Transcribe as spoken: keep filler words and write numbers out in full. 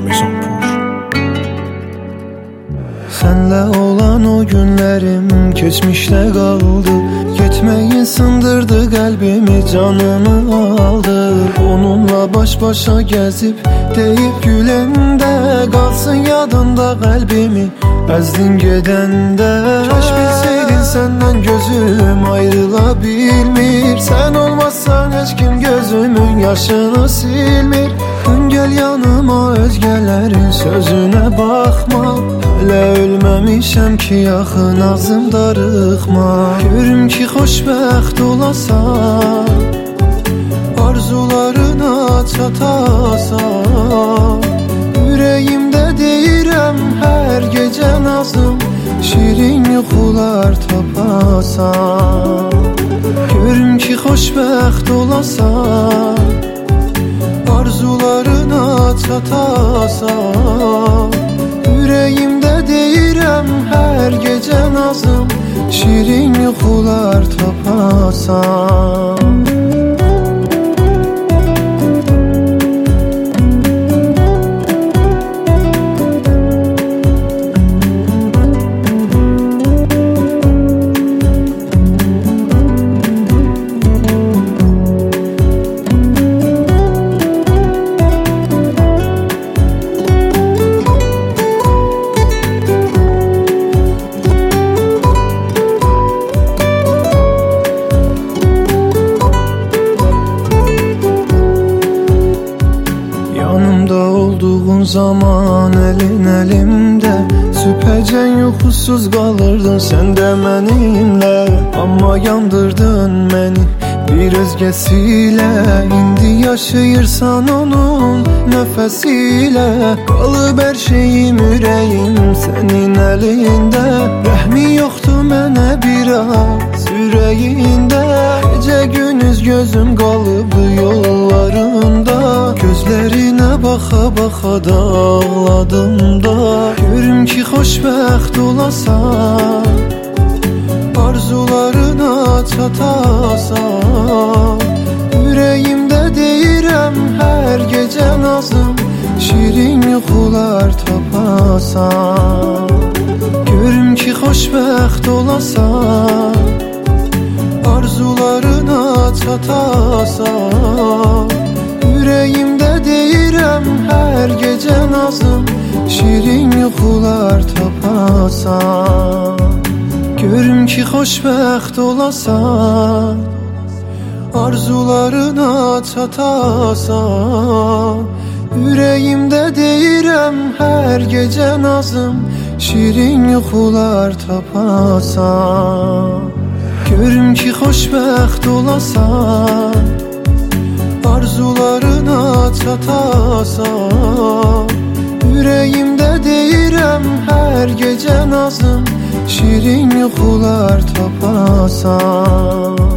Maison Pour. Senle olan o günlerim geçmişte kaldı. Gitmeyin sındırdı kalbimi, canımı aldı. Onunla baş başa gezip deyip gülende, kalsın yadında kalbimi ezdin gedende. Keş bilseydin senden gözüm ayrılabilmir. Sen olmazsan hiç kim gözümün yaşını silmir. Dön gel yanıma, özgelerin sözüne bakma. Hele ölmemişem ki yaxın ağzım darıxma. Görüm ki xoşbəxt olasan, arzularına çatasan. Ürəyimdə deyirəm hər gecə nazım, şirin yuxular tapasan. Görüm ki xoşbəxt olasan, arzularına çatasan. Ürəyimdə deyirəm hər gecə nazım, şirin yuxular tapasan. Olduğun zaman elin elimde, süpəcən yuxusuz qalırdın sen de mənimlə. Amma yandırdın məni bir özgəsilə. İndi yaşayırsan onun nəfəsilə. Qalıb hər şeyim, ürəyim sənin əlində. Rəhmi yoxdur mənə biraz ürəyində. Gecə gündüz gözüm qalıbdı yollarında. Gözlərinə baxa baxa da ağladım da. Görüm ki xoşbəxt olasan, arzularına çatasan. Ürəyimdə deyirəm hər gecə nazım, şirin yuxular tapasan. Görüm ki xoşbəxt olasan, arzularına çatasan. Ürəyimdə deyirəm hər gecə nazım, şirin yuxular tapasan. Görüm ki xoşbəxt olasan, arzularına çatasan. Ürəyimdə deyirəm hər gecə nazım, şirin yuxular tapasan. Görüm ki xoşbəxt olasan, arzularına çatasan. Ürəyimdə deyirəm hər gecə nazım, şirin yuxular tapasan.